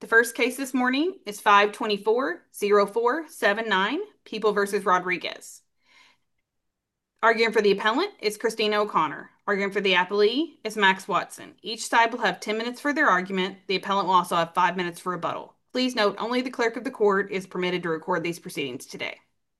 The first case this morning is 524-0479, People versus Rodriguez. Arguing for the appellant is Christina O'Connor. Arguing for the appellee is Max Watson. Each side will have 10 minutes for their argument. The appellant will also have 5 minutes for rebuttal. Please note, only the clerk of the court is permitted to record these proceedings today.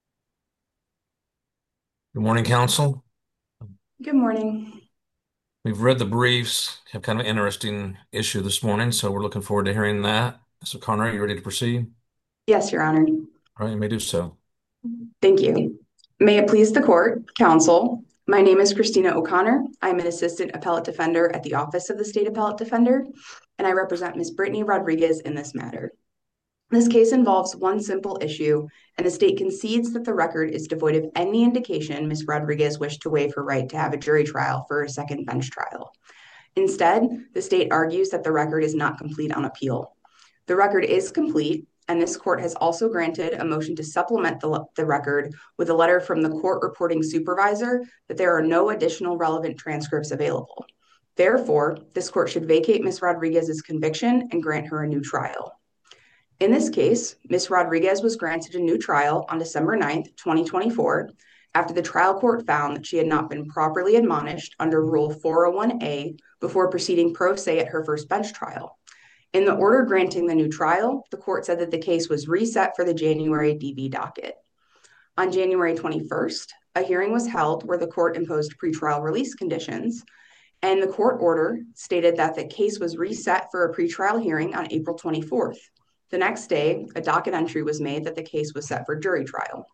Good morning, counsel. Good morning. We've read the briefs, have kind of an interesting issue this morning, so we're looking forward to hearing that. Ms. O'Connor, are you ready to proceed? Yes, Your Honor. All right, you may do so. Thank you. May it please the court, counsel. My name is Christina O'Connor. I'm an assistant appellate defender at the Office of the State Appellate Defender, and I represent Ms. Brittany Rodriguez in this matter. This case involves one simple issue, and the state concedes that the record is devoid of any indication Ms. Rodriguez wished to waive her right to have a jury trial for a second bench trial. Instead, the state argues that the record is not complete on appeal. The record is complete, and this court has also granted a motion to supplement the record with a letter from the court reporting supervisor that there are no additional relevant transcripts available. Therefore, this court should vacate Ms. Rodriguez's conviction and grant her a new trial. In this case, Ms. Rodriguez was granted a new trial on December 9th, 2024, after the trial court found that she had not been properly admonished under Rule 401A before proceeding pro se at her first bench trial. In the order granting the new trial, the court said that the case was reset for the January DV docket. On January 21st, a hearing was held where the court imposed pretrial release conditions, and the court order stated that the case was reset for a pretrial hearing on April 24th. The next day, a docket entry was made that the case was set for jury trial.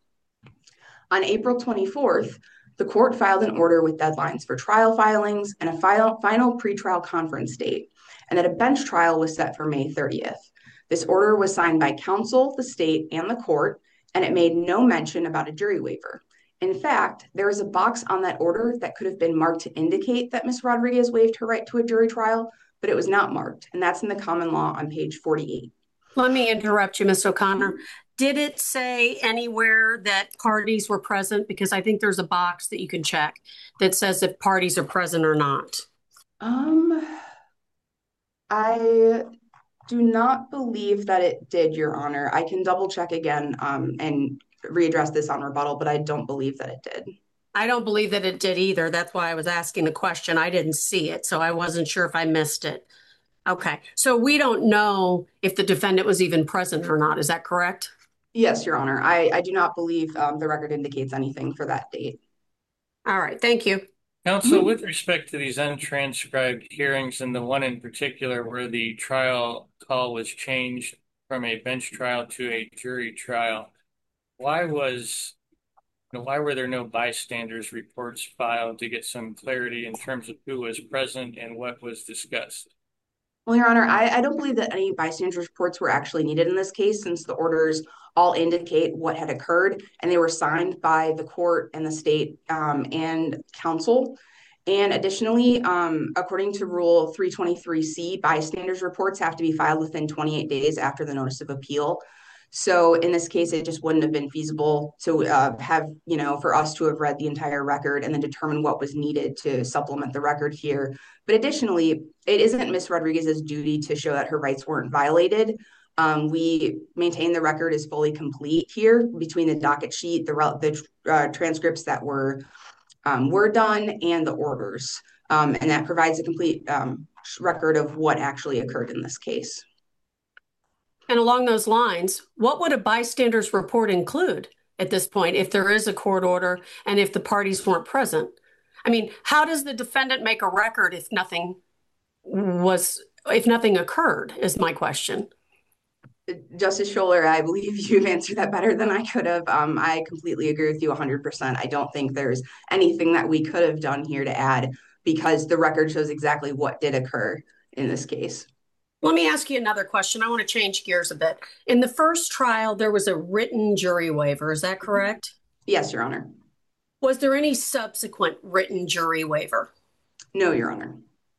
On April 24th, the court filed an order with deadlines for trial filings and a final pretrial conference date, and that a bench trial was set for May 30th. This order was signed by counsel, the state, and the court, and it made no mention about a jury waiver. In fact, there is a box on that order that could have been marked to indicate that Ms. Rodriguez waived her right to a jury trial, but it was not marked, and that's in the common law on page 48. Let me interrupt you, Ms. O'Connor. Did it say anywhere that parties were present? Because I think there's a box that you can check that says if parties are present or not. I do not believe that it did, Your Honor. I can double check again and readdress this on rebuttal, but I don't believe that it did. I don't believe that it did either. That's why I was asking the question. I didn't see it, so I wasn't sure if I missed it. Okay, so we don't know if the defendant was even present or not. Is that correct? Yes, Your Honor. I do not believe the record indicates anything for that date. All right, thank you. Counsel, with respect to these untranscribed hearings and the one in particular where the trial call was changed from a bench trial to a jury trial, why were there no bystanders reports filed to get some clarity in terms of who was present and what was discussed? Well, Your Honor, I don't believe that any bystander reports were actually needed in this case, since the orders all indicate what had occurred, and they were signed by the court and the state and counsel. And additionally, according to Rule 323C, bystanders reports have to be filed within 28 days after the notice of appeal. So in this case, it just wouldn't have been feasible to for us to have read the entire record and then determine what was needed to supplement the record here. But additionally, it isn't Ms. Rodriguez's duty to show that her rights weren't violated. We maintain the record is fully complete here between the docket sheet, the transcripts that were done, and the orders. And that provides a complete record of what actually occurred in this case. And along those lines, what would a bystander's report include at this point if there is a court order and if the parties weren't present? I mean, how does the defendant make a record if nothing occurred, is my question. Justice Scholar, I believe you've answered that better than I could have. I completely agree with you 100%. I don't think there's anything that we could have done here to add because the record shows exactly what did occur in this case. Let me ask you another question. I want to change gears a bit. In the first trial, there was a written jury waiver. Is that correct? Yes, Your Honor. Was there any subsequent written jury waiver? No, Your Honor.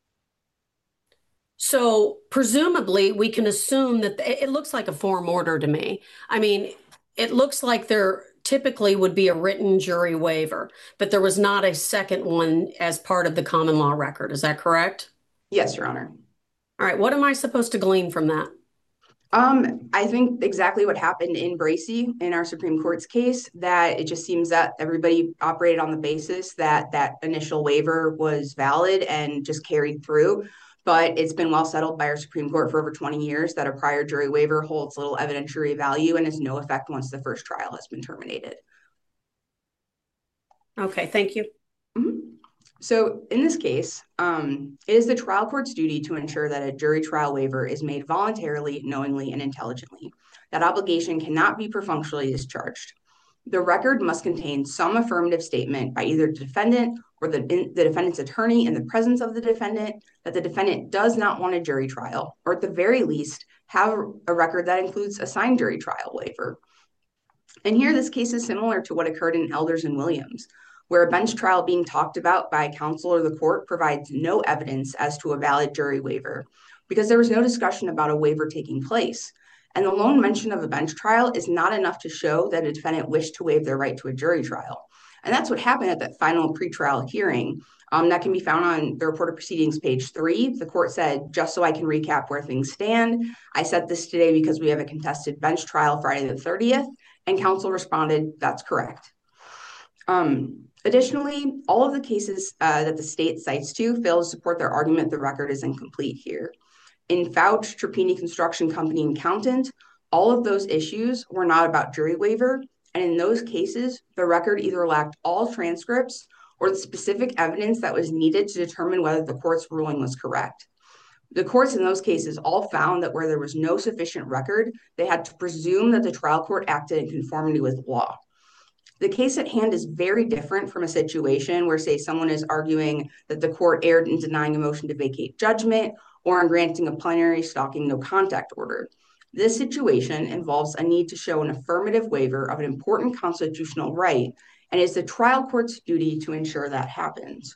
So presumably we can assume that it looks like a form order to me. I mean, it looks like there typically would be a written jury waiver, but there was not a second one as part of the common law record. Is that correct? Yes, Your Honor. All right. What am I supposed to glean from that? I think exactly what happened in Bracy in our Supreme Court's case, that it just seems that everybody operated on the basis that that initial waiver was valid and just carried through. But it's been well settled by our Supreme Court for over 20 years that a prior jury waiver holds little evidentiary value and has no effect once the first trial has been terminated. Okay, thank you. Mhm. So in this case, it is the trial court's duty to ensure that a jury trial waiver is made voluntarily, knowingly, and intelligently. That obligation cannot be perfunctorily discharged. The record must contain some affirmative statement by either the defendant or the defendant's attorney in the presence of the defendant that the defendant does not want a jury trial, or at the very least, have a record that includes a signed jury trial waiver. And here, this case is similar to what occurred in Elders and Williams, where a bench trial being talked about by counsel or the court provides no evidence as to a valid jury waiver because there was no discussion about a waiver taking place. And the lone mention of a bench trial is not enough to show that a defendant wished to waive their right to a jury trial. And that's what happened at that final pretrial hearing. That can be found on the report of proceedings, page 3. The court said, just so I can recap where things stand, I set this today because we have a contested bench trial Friday the 30th. And counsel responded, that's correct. Additionally, all of the cases that the state cites to fail to support their argument the record is incomplete here. In Fouch, Trapani Construction Company, and Countant, all of those issues were not about jury waiver. And in those cases, the record either lacked all transcripts or the specific evidence that was needed to determine whether the court's ruling was correct. The courts in those cases all found that where there was no sufficient record, they had to presume that the trial court acted in conformity with law. The case at hand is very different from a situation where, say, someone is arguing that the court erred in denying a motion to vacate judgment or in granting a plenary stalking no contact order. This situation involves a need to show an affirmative waiver of an important constitutional right, and it's the trial court's duty to ensure that happens.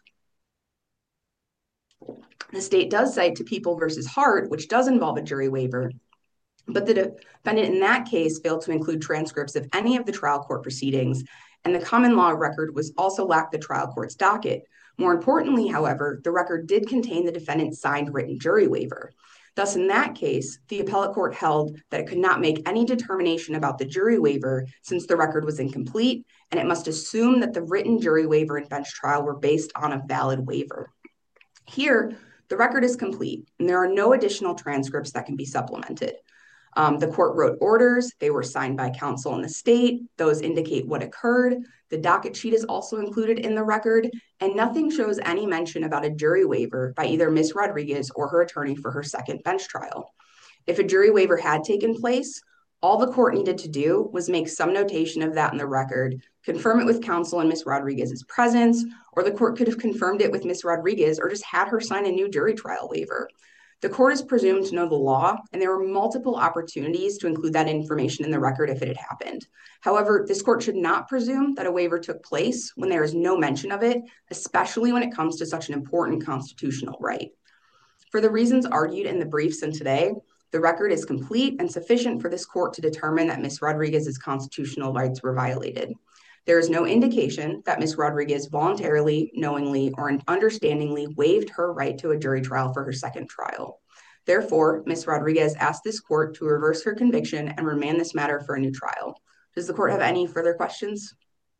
The state does cite to People versus Hart, which does involve a jury waiver, but the defendant in that case failed to include transcripts of any of the trial court proceedings, and the common law record was also lacked the trial court's docket. More importantly, however, the record did contain the defendant's signed written jury waiver. Thus, in that case, the appellate court held that it could not make any determination about the jury waiver since the record was incomplete, and it must assume that the written jury waiver and bench trial were based on a valid waiver. Here, the record is complete, and there are no additional transcripts that can be supplemented. The court wrote orders. They were signed by counsel in the state. Those indicate what occurred. The docket sheet is also included in the record, and nothing shows any mention about a jury waiver by either Ms. Rodriguez or her attorney for her second bench trial. If a jury waiver had taken place, all the court needed to do was make some notation of that in the record, confirm it with counsel in Ms. Rodriguez's presence, or the court could have confirmed it with Ms. Rodriguez or just had her sign a new jury trial waiver. The court is presumed to know the law, and there were multiple opportunities to include that information in the record if it had happened. However, this court should not presume that a waiver took place when there is no mention of it, especially when it comes to such an important constitutional right. For the reasons argued in the briefs and today, the record is complete and sufficient for this court to determine that Ms. Rodriguez's constitutional rights were violated. There is no indication that Ms. Rodriguez voluntarily, knowingly, or understandingly waived her right to a jury trial for her second trial. Therefore, Ms. Rodriguez asked this court to reverse her conviction and remand this matter for a new trial. Does the court have any further questions?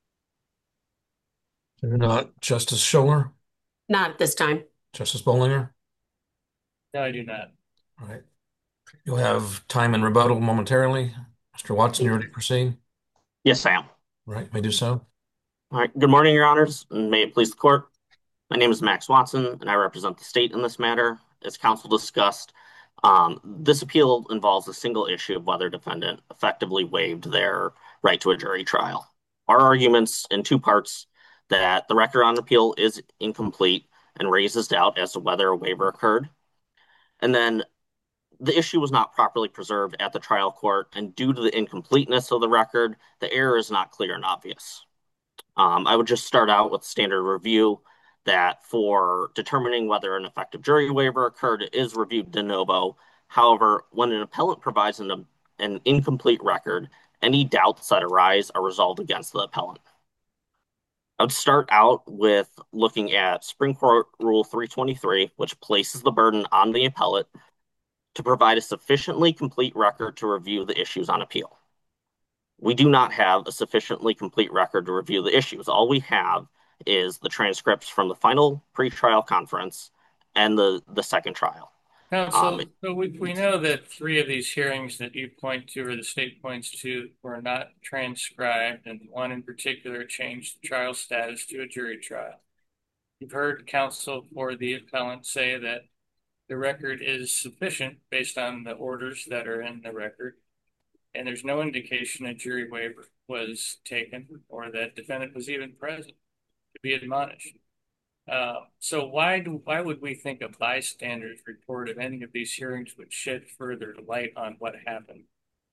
You're not Justice Scholler, Not at this time. Justice Bollinger. No, I do not. All right. You'll have time in rebuttal momentarily. Mr. Watson, you ready to proceed? Yes, I am. All right, may do so. All right. Good morning, Your Honors, and may it please the court. My name is Max Watson, and I represent the state in this matter. As counsel discussed, this appeal involves a single issue of whether defendant effectively waived their right to a jury trial. Our arguments in two parts: that the record on appeal is incomplete and raises doubt as to whether a waiver occurred, and then the issue was not properly preserved at the trial court, and due to the incompleteness of the record, the error is not clear and obvious. I would just start out with standard review that for determining whether an effective jury waiver occurred, it is reviewed de novo. However, when an appellant provides an incomplete record, any doubts that arise are resolved against the appellant. I would start out with looking at Supreme Court Rule 323, which places the burden on the appellate to provide a sufficiently complete record to review the issues on appeal. We do not have a sufficiently complete record to review the issues. All we have is the transcripts from the final pretrial conference and the second trial. Counsel, so we know that 3 of these hearings that you point to, or the state points to, were not transcribed, and one in particular changed the trial status to a jury trial. You've heard counsel for the appellant say that the record is sufficient based on the orders that are in the record, and there's no indication a jury waiver was taken or that defendant was even present to be admonished. So why would we think a bystander's report of any of these hearings would shed further light on what happened?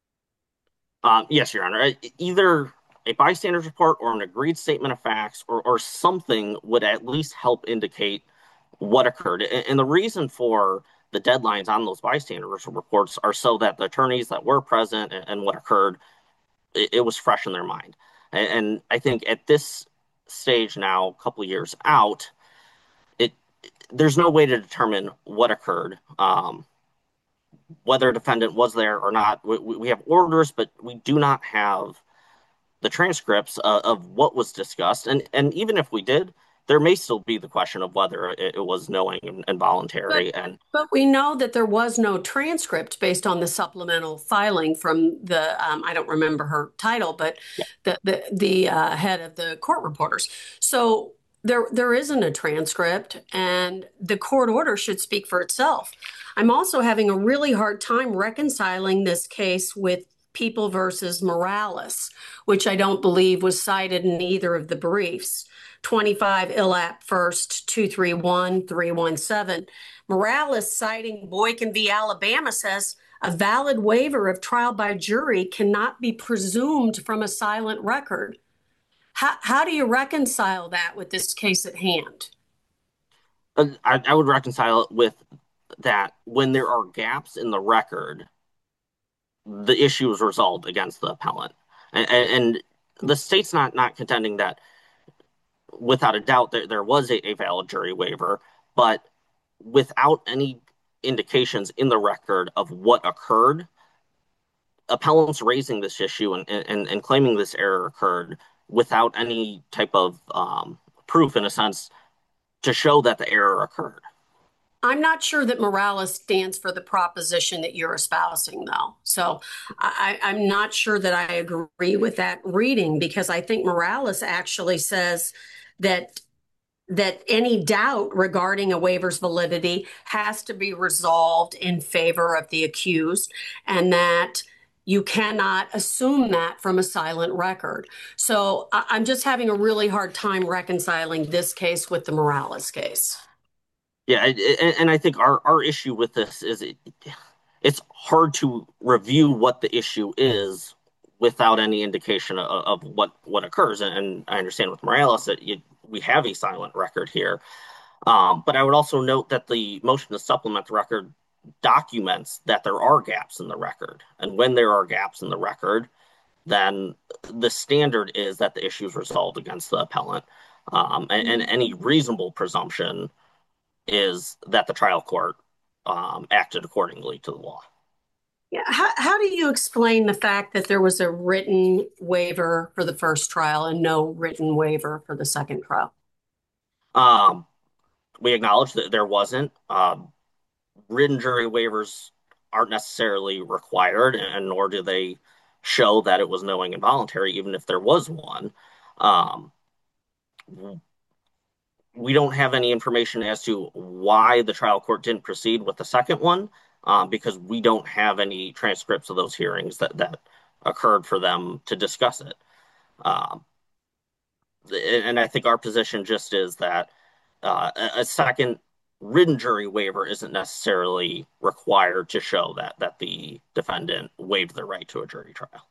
Yes, Your Honor. Either a bystander's report or an agreed statement of facts or something would at least help indicate what occurred. And the reason for the deadlines on those bystanders reports are so that the attorneys that were present and what occurred, it was fresh in their mind. And I think at this stage now, a couple of years out, there's no way to determine what occurred, whether a defendant was there or not. We have orders, but we do not have the transcripts of what was discussed. And even if we did, there may still be the question of whether it was knowing and voluntary. But we know that there was no transcript based on the supplemental filing from the I don't remember her title, but the head of the court reporters. So there isn't a transcript, and the court order should speak for itself. I'm also having a really hard time reconciling this case with People versus Morales, which I don't believe was cited in either of the briefs. 25 ILAP 1st 231317. Morales, citing Boykin v. Alabama, says a valid waiver of trial by jury cannot be presumed from a silent record. How do you reconcile that with this case at hand? I would reconcile it with that when there are gaps in the record, the issue is resolved against the appellant. And the state's not contending that without a doubt there was a valid jury waiver, but without any indications in the record of what occurred, appellants raising this issue and claiming this error occurred without any type of proof, in a sense, to show that the error occurred. I'm not sure that Morales stands for the proposition that you're espousing, though. So I'm not sure that I agree with that reading, because I think Morales actually says that any doubt regarding a waiver's validity has to be resolved in favor of the accused, and that you cannot assume that from a silent record. So I'm just having a really hard time reconciling this case with the Morales case. Yeah, and I think our issue with this is it's hard to review what the issue is without any indication of what occurs. And I understand with Morales that we have a silent record here. But I would also note that the motion to supplement the record documents that there are gaps in the record. And when there are gaps in the record, then the standard is that the issue is resolved against the appellant. And any reasonable presumption is that the trial court acted accordingly to the law. Yeah. How do you explain the fact that there was a written waiver for the first trial and no written waiver for the second trial? We acknowledge that there wasn't. Written jury waivers aren't necessarily required, and nor do they show that it was knowing and voluntary, even if there was one. We don't have any information as to why the trial court didn't proceed with the second one, because we don't have any transcripts of those hearings that occurred for them to discuss it. And I think our position just is that a second written jury waiver isn't necessarily required to show that the defendant waived the right to a jury trial.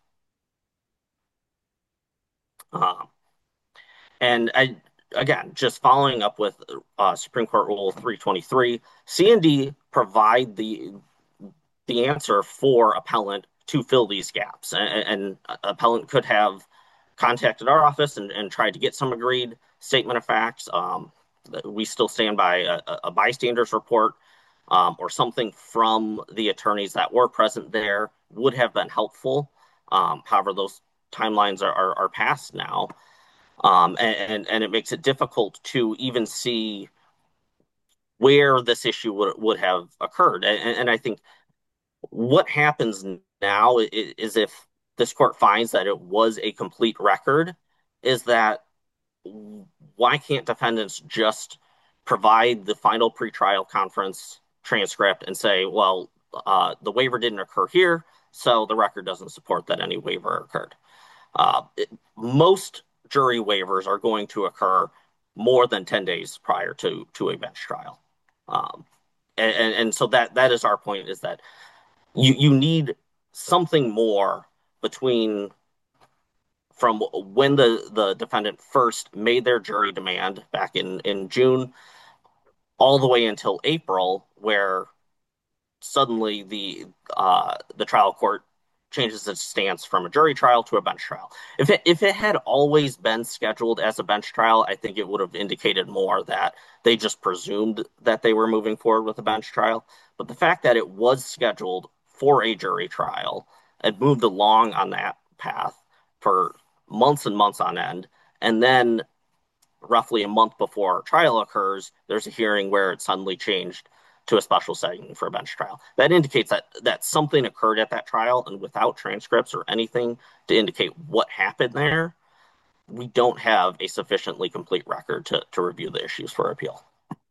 And again, just following up with Supreme Court Rule 323, C&D provide the answer for appellant to fill these gaps. And appellant could have contacted our office and tried to get some agreed statement of facts. We still stand by a bystander's report. or something from the attorneys that were present there would have been helpful. However, those timelines are past now, and it makes it difficult to even see where this issue would have occurred. And I think what happens now is if this court finds that it was a complete record, is that why can't defendants just provide the final pretrial conference transcript and say, well, the waiver didn't occur here, so the record doesn't support that any waiver occurred. Most jury waivers are going to occur more than 10 days prior to a bench trial. And so that is our point, is that you need something more between from when the defendant first made their jury demand back in June all the way until April, where suddenly the trial court changes its stance from a jury trial to a bench trial. If it had always been scheduled as a bench trial, I think it would have indicated more that they just presumed that they were moving forward with a bench trial. But the fact that it was scheduled for a jury trial and moved along on that path for months and months on end, and then roughly a month before trial occurs, there's a hearing where it suddenly changed to a special setting for a bench trial. That indicates that something occurred at that trial, and without transcripts or anything to indicate what happened there, we don't have a sufficiently complete record to review the issues for appeal.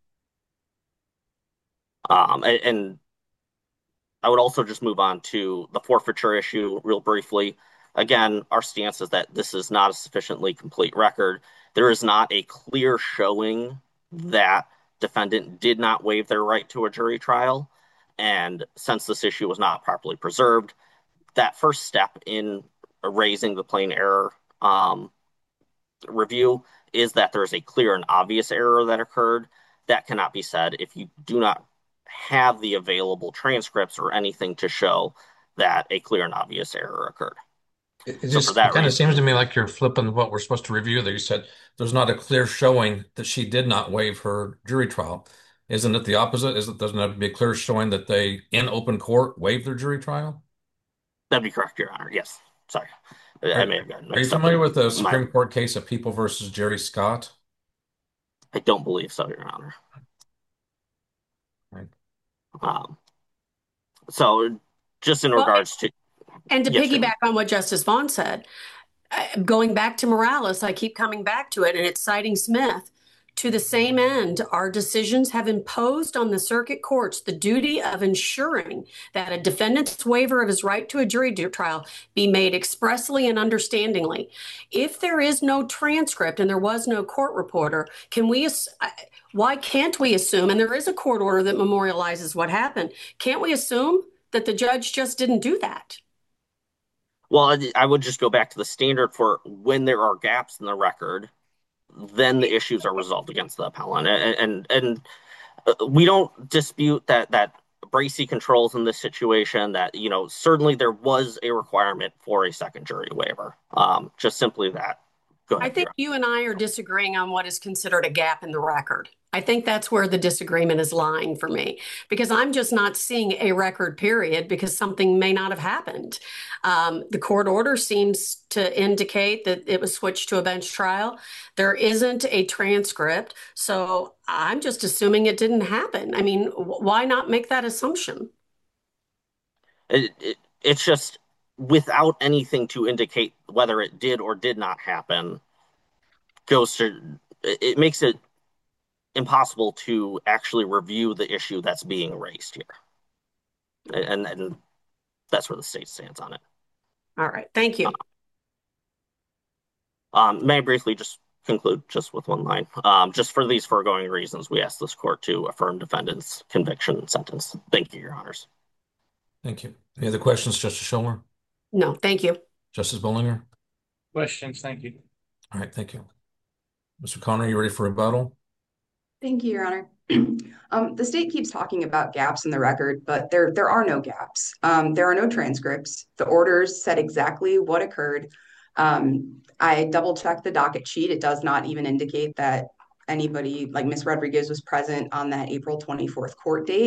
And I would also just move on to the forfeiture issue real briefly. Again, our stance is that this is not a sufficiently complete record. There is not a clear showing that defendant did not waive their right to a jury trial. And since this issue was not properly preserved, that first step in raising the plain error review is that there's a clear and obvious error that occurred. That cannot be said if you do not have the available transcripts or anything to show that a clear and obvious error occurred. It just kind of seems to me like you're flipping what we're supposed to review there. You said there's not a clear showing that she did not waive her jury trial. Isn't it the opposite? Doesn't have to be a clear showing that they, in open court, waived their jury trial? That'd be correct, Your Honor. Yes. Sorry. I may have gotten Are you familiar with the Supreme Court case of People versus Jerry Scott? I don't believe so, Your Honor. Right. So just in regards to... And to piggyback on what Justice Vaughn said, going back to Morales, I keep coming back to it, and it's citing Smith. To the same end, our decisions have imposed on the circuit courts the duty of ensuring that a defendant's waiver of his right to a jury trial be made expressly and understandingly. If there is no transcript and there was no court reporter, why can't we assume, and there is a court order that memorializes what happened, can't we assume that the judge just didn't do that? Well, I would just go back to the standard for when there are gaps in the record, then the issues are resolved against the appellant. And we don't dispute that Bracey controls in this situation, that, certainly there was a requirement for a second jury waiver. Just simply that. Go ahead. I think you and I are disagreeing on what is considered a gap in the record. I think that's where the disagreement is lying for me, because I'm just not seeing a record period because something may not have happened. The court order seems to indicate that it was switched to a bench trial. There isn't a transcript, so I'm just assuming it didn't happen. I mean, why not make that assumption? It's just without anything to indicate whether it did or did not happen, it makes it impossible to actually review the issue that's being raised here. And that's where the state stands on it. All right. Thank you. May I briefly just conclude just with one line? Just for these foregoing reasons, we ask this court to affirm defendant's conviction and sentence. Thank you, Your Honors. Thank you. Any other questions, Justice Schulmer? No, thank you. Justice Bollinger? Questions? Thank you. All right, thank you. Mr. Connor, you ready for rebuttal? Thank you, Your Honor. The state keeps talking about gaps in the record, but there are no gaps. There are no transcripts. The orders said exactly what occurred. I double-checked the docket sheet. It does not even indicate that anybody like Ms. Rodriguez was present on that April 24th court date.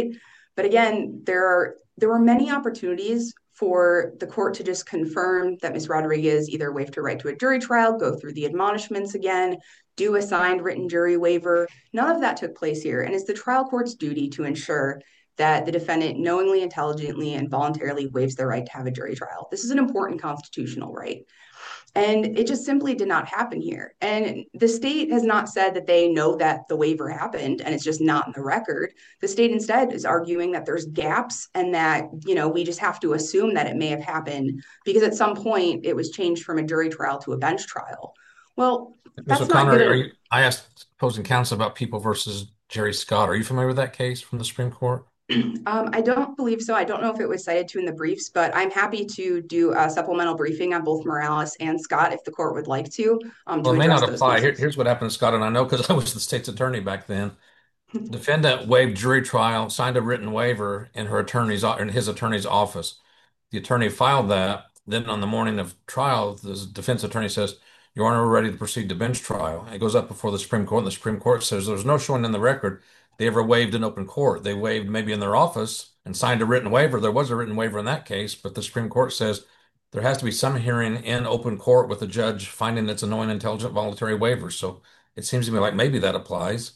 But again, there were many opportunities for the court to just confirm that Ms. Rodriguez either waived her right to a jury trial, go through the admonishments again, do a signed written jury waiver. None of that took place here. And it's the trial court's duty to ensure that the defendant knowingly, intelligently, and voluntarily waives their right to have a jury trial. This is an important constitutional right. And it just simply did not happen here. And the state has not said that they know that the waiver happened and it's just not in the record. The state instead is arguing that there's gaps and that, we just have to assume that it may have happened because at some point it was changed from a jury trial to a bench trial. Well, Ms. that's not O'Connor, good. I asked opposing counsel about People versus Jerry Scott. Are you familiar with that case from the Supreme Court? I don't believe so. I don't know if it was cited to in the briefs, but I'm happy to do a supplemental briefing on both Morales and Scott if the court would like Well, to it may not address those apply. cases. Here's what happened to Scott, and I know because I was the state's attorney back then. Defendant waived jury trial, signed a written waiver in his attorney's office. The attorney filed that. Then on the morning of trial, the defense attorney says, "Your Honor, we're ready to proceed to bench trial." It goes up before the Supreme Court, and the Supreme Court says there's no showing in the record they ever waived in open court. They waived maybe in their office and signed a written waiver. There was a written waiver in that case, but the Supreme Court says there has to be some hearing in open court with the judge finding it's a knowing, intelligent, voluntary waiver. So it seems to me like maybe that applies.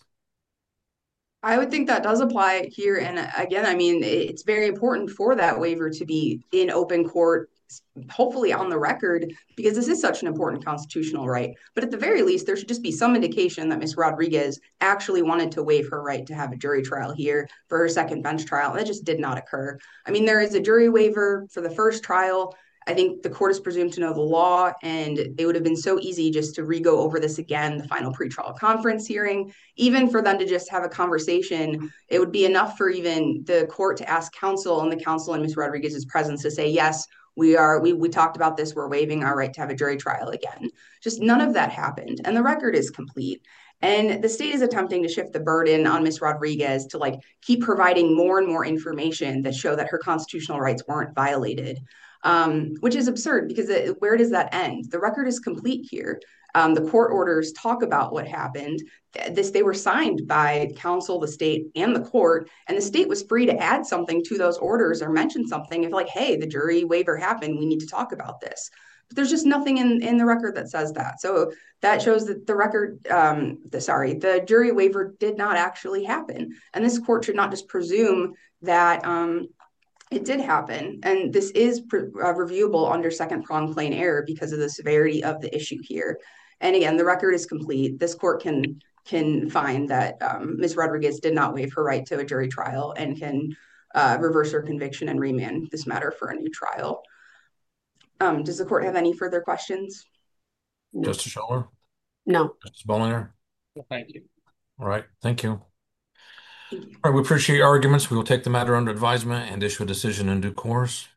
I would think that does apply here. And again, I mean, it's very important for that waiver to be in open court, hopefully on the record, because this is such an important constitutional right. But at the very least, there should just be some indication that Ms. Rodriguez actually wanted to waive her right to have a jury trial here for her second bench trial. And that just did not occur. I mean, there is a jury waiver for the first trial. I think the court is presumed to know the law, and it would have been so easy just to re-go over this again, the final pretrial conference hearing. Even for them to just have a conversation, it would be enough for even the court to ask counsel and the counsel in Ms. Rodriguez's presence to say, yes, we talked about this, we're waiving our right to have a jury trial again. Just none of that happened. And the record is complete. And the state is attempting to shift the burden on Ms. Rodriguez to keep providing more and more information that show that her constitutional rights weren't violated. Which is absurd because where does that end? The record is complete here. The court orders talk about what happened. They were signed by counsel, the state, and the court, and the state was free to add something to those orders or mention something if hey, the jury waiver happened, we need to talk about this. But there's just nothing in the record that says that. So that shows that the jury waiver did not actually happen. And this court should not just presume that it did happen. And this is reviewable under second prong plain error because of the severity of the issue here. And again, the record is complete. This court can find that Ms. Rodriguez did not waive her right to a jury trial and can reverse her conviction and remand this matter for a new trial. Does the court have any further questions? No. Justice Scholar? No. Justice Bollinger? Well, thank you. All right. Thank you. Thank you. All right. We appreciate your arguments. We will take the matter under advisement and issue a decision in due course.